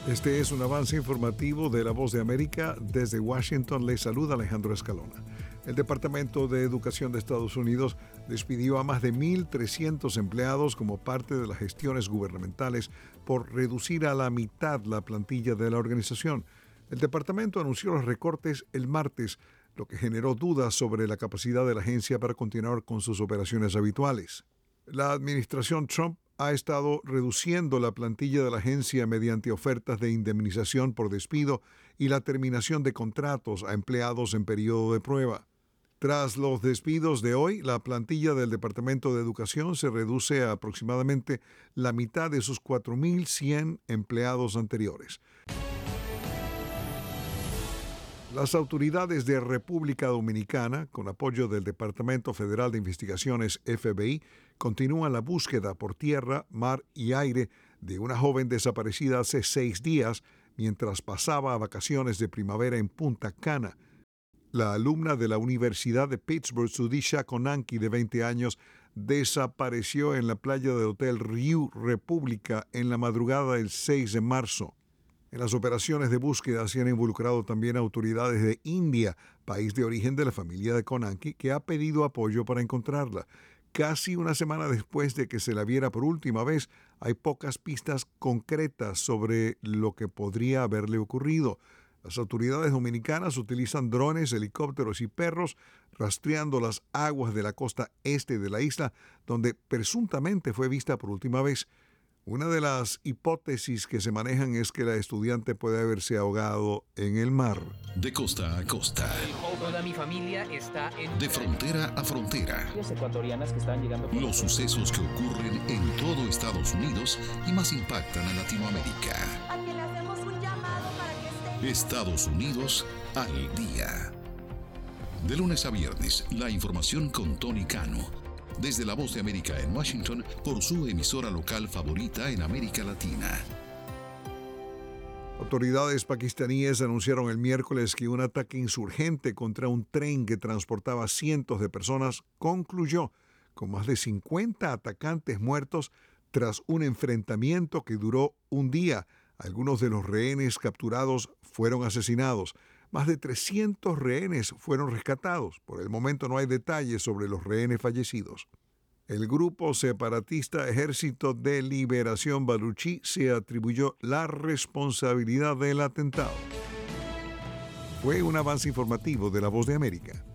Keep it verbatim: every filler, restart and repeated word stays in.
Este es un avance informativo de La Voz de América. Desde Washington les saluda Alejandro Escalona. El Departamento de Educación de Estados Unidos despidió a más de mil trescientos empleados como parte de las gestiones gubernamentales por reducir a la mitad la plantilla de la organización. El departamento anunció los recortes el martes, lo que generó dudas sobre la capacidad de la agencia para continuar con sus operaciones habituales. La administración Trump ha estado reduciendo la plantilla de la agencia mediante ofertas de indemnización por despido y la terminación de contratos a empleados en periodo de prueba. Tras los despidos de hoy, la plantilla del Departamento de Educación se reduce a aproximadamente la mitad de sus cuatro mil cien empleados anteriores. Las autoridades de República Dominicana, con apoyo del Departamento Federal de Investigaciones F B I, continúan la búsqueda por tierra, mar y aire de una joven desaparecida hace seis días mientras pasaba vacaciones de primavera en Punta Cana. La alumna de la Universidad de Pittsburgh, Sudisha Konanki, de veinte años, desapareció en la playa del Hotel Riu República en la madrugada del seis de marzo. En las operaciones de búsqueda se han involucrado también autoridades de India, país de origen de la familia de Konanki, que ha pedido apoyo para encontrarla. Casi una semana después de que se la viera por última vez, hay pocas pistas concretas sobre lo que podría haberle ocurrido. Las autoridades dominicanas utilizan drones, helicópteros y perros rastreando las aguas de la costa este de la isla, donde presuntamente fue vista por última vez. Una de las hipótesis que se manejan es que la estudiante puede haberse ahogado en el mar. De costa a costa. Toda mi familia está en... De frontera a frontera. Ecuatorianas que están llegando por... Los sucesos que ocurren en todo Estados Unidos y más impactan a Latinoamérica. A quien le hacemos un llamado para que esté... Estados Unidos al día. De lunes a viernes, la información con Tony Cano. Desde La Voz de América en Washington, por su emisora local favorita en América Latina. Autoridades pakistaníes anunciaron el miércoles que un ataque insurgente contra un tren que transportaba cientos de personas concluyó con más de cincuenta atacantes muertos tras un enfrentamiento que duró un día. Algunos de los rehenes capturados fueron asesinados. Más de trescientos rehenes fueron rescatados. Por el momento no hay detalles sobre los rehenes fallecidos. El grupo separatista Ejército de Liberación Baluchi se atribuyó la responsabilidad del atentado. Fue un avance informativo de La Voz de América.